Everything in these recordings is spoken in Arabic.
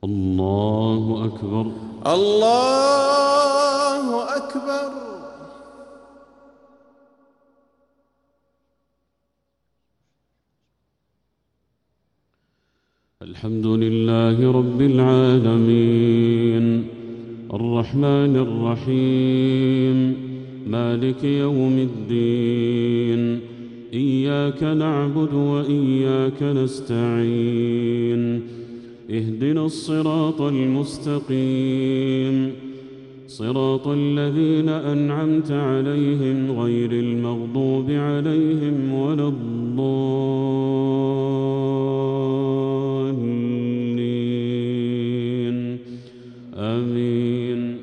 الله أكبر. الله أكبر. الحمد لله رب العالمين الرحمن الرحيم مالك يوم الدين إياك نعبد وإياك نستعين اهدنا الصراط المستقيم صراط الذين أنعمت عليهم غير المغضوب عليهم ولا الضالين آمين.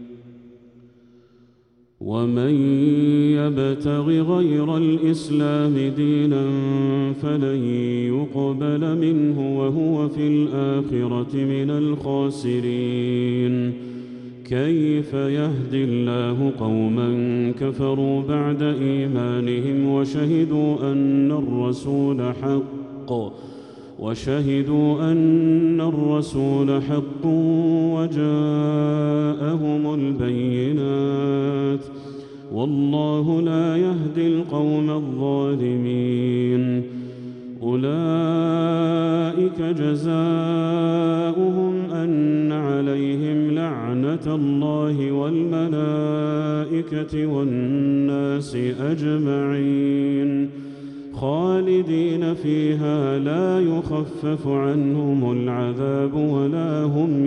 ومن يبتغ غير الإسلام دينا فلن يقبل منه وهو في الآخرة من الخاسرين. كيف يهدي الله قوما كفروا بعد إيمانهم وشهدوا أن الرسول حق وجاءهم البينات والله لا يهدي القوم الظالمين. أولئك جزاؤهم أن عليهم لعنة الله والملائكة والناس أجمعين خالدين فيها لا يخفف عنهم العذاب ولا هم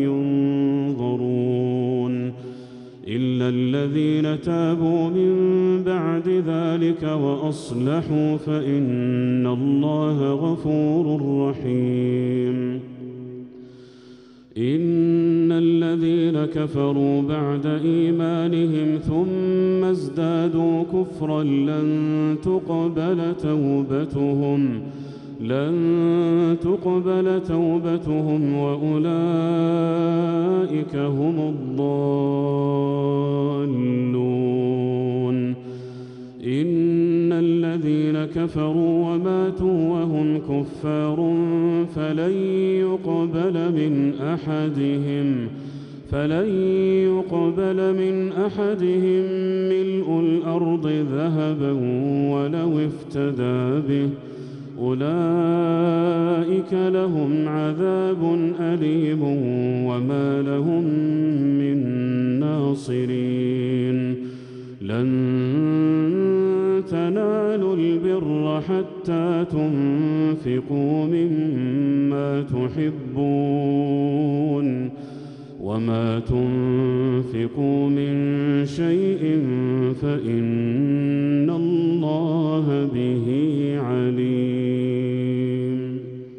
ينظرون إلا الذين تابوا من بعد ذلك وأصلحوا فإن الله غفور رحيم. إن الذين كفروا بعد إيمانهم ثم ازدادوا كفرا لن تقبل توبتهم وأولئك هم الضالون. إن الذين كفروا وماتوا وهم كفار فلن يقبل من أحدهم ملء الأرض ذهبا ولو افتدى به أولئك لهم عذاب أليم وما لهم من ناصرين. لن تنالوا البر حتى تنفقوا مما تحبون وما تنفقوا من شيء فإن الله به عليم.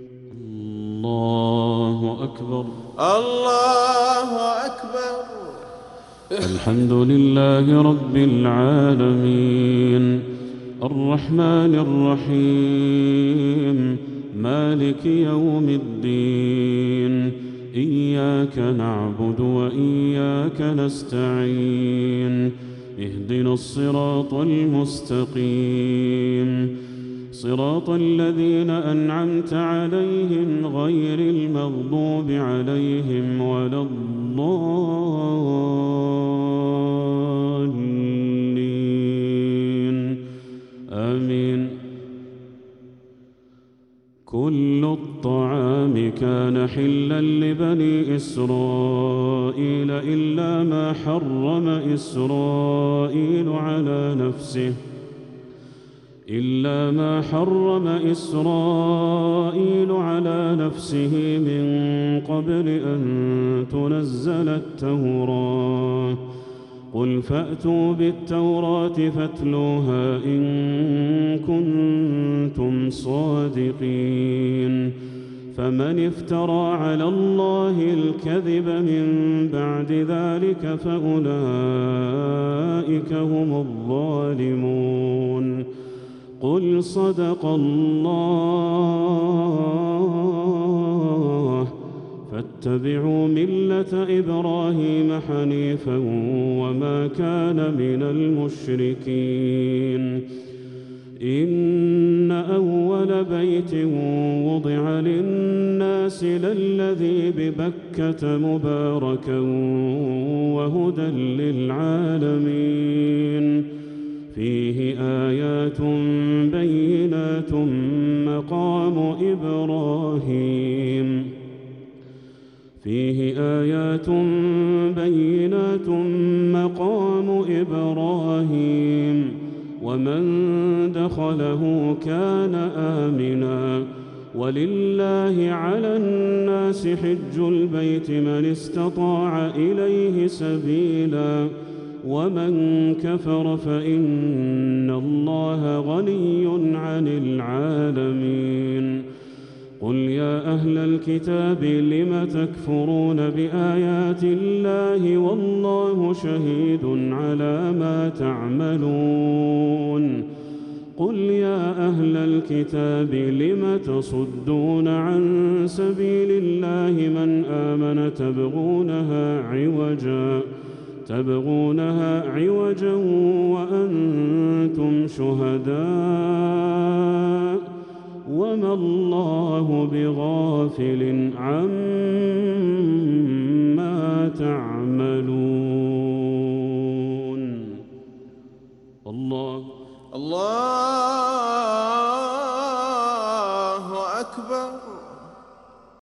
الله أكبر. الله أكبر. الحمد لله رب العالمين الرحمن الرحيم مالك يوم الدين إياك نعبد وإياك نستعين اهدنا الصراط المستقيم صراط الذين أنعمت عليهم غير المغضوب عليهم ولا الضالين آمين. كل الطعام كان حلا لبني إسرائيل إلا ما حرم إسرائيل على نفسه من قبل أن تنزل التوراة. قل فأتوا بالتوراة فاتلوها إن كنتم صادقين. فمن افترى على الله الكذب من بعد ذلك فأولئك هم الظالمون. قل صدق الله فاتبعوا ملة إبراهيم حنيفا وما كان من المشركين. إن أول بيت وضع للناس للذي ببكة مباركا وهدى للعالمين فيه آيات بينات مقام إبراهيم ومن دخله كان آمنا ولله على الناس حج البيت من استطاع إليه سبيلا ومن كفر فإن الله غني عن العالمين قل يا أهل الكتاب لم تكفرون بآيات الله والله شهيد على ما تعملون قل يا أهل الكتاب لم تصدون عن سبيل الله من آمن تبغونها عوجا وأنتم شهداء وما الله بغافل عما تعملون الله